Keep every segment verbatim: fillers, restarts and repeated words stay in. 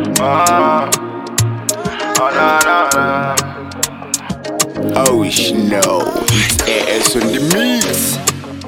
Oh, oh, no, no, no. Oh, no, it's on the mix.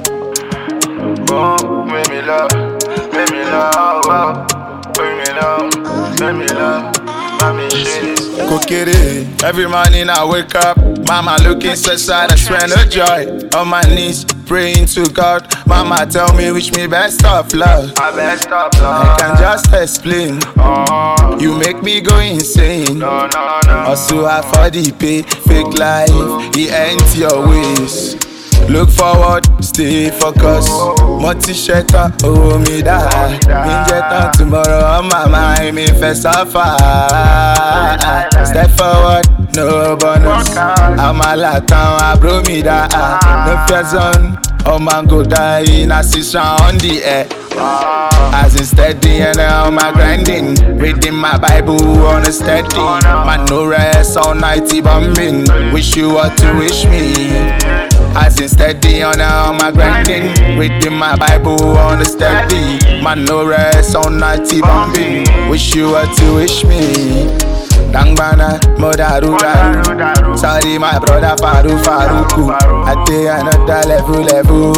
Oh, make me love, make me love, oh. Make me love, make me love, mommy shit. Kokere. Every morning I wake up, mama looking so sad, I swear no joy. On my knees, praying to God. Mama tell me wish me best of luck. My best of luck. I can just explain. Oh, You make me go insane. no, no, no. Also I for the pay, fake life, it ends your ways. Look forward, stay focused. Multi shaker, oh me die. Inject tomorrow on my mind, me first suffer. Step forward, no bonus. I'm a latin, I bro me die. No fear zone, oh man go die in a session on the air. As in steady and on my grinding, reading my Bible on a steady. Man no rest all night bombing. Wish you what to wish me. As in steady on on my grinding, reading my Bible on a steady. Man no rest all night bombing. Wish you what to wish me. Dangbana, Modaru Daru. Sorry my brother Faru Faruku. I take another level level.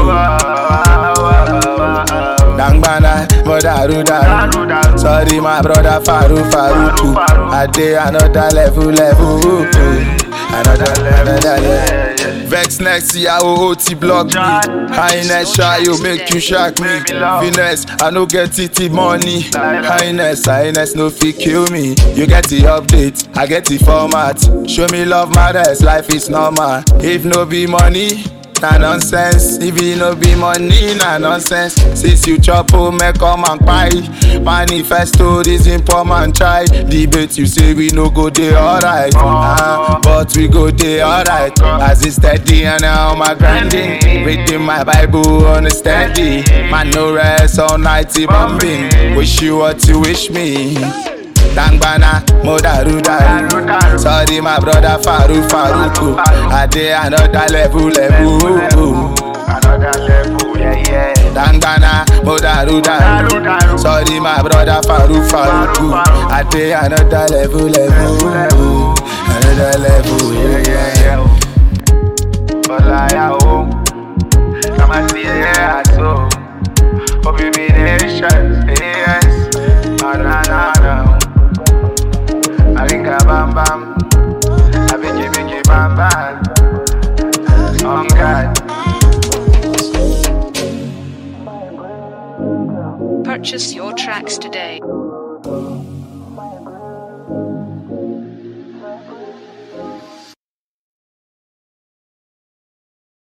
Dangbana, Modaru Daru. Sorry my brother Faru Faruku. I take another level level. Another level, another level. Vex next, see how O T block me. Highness, shy, you make you shock me. Finesse, I no get it money. Highness, highness, no fit kill me. You get the update, I get the format. Show me love matters, life is normal. If no be money, na nonsense. If it no be money, na nonsense. Since you chop home, make come and buy. Manifesto, this important try. Debate, you say we no go there alright. Uh, but we go there alright. As it's steady and now my grinding. Reading my Bible on a steady. Man no rest all night bombing. Wish you what you wish me. Dangbana, Modaru Daru. Sorry my brother Faru Faruku. I did another level level. Another level, yeah, yeah. Dangbana, Modaru Daru. Sorry my brother Faru Faruku. I did another level level. Another level, yeah, yeah, yeah. Olaya o, kama siya so. Obi be nation, yes. Banana. Aringa bam bam, abiki biki bam bam. Oh God. Purchase your tracks today.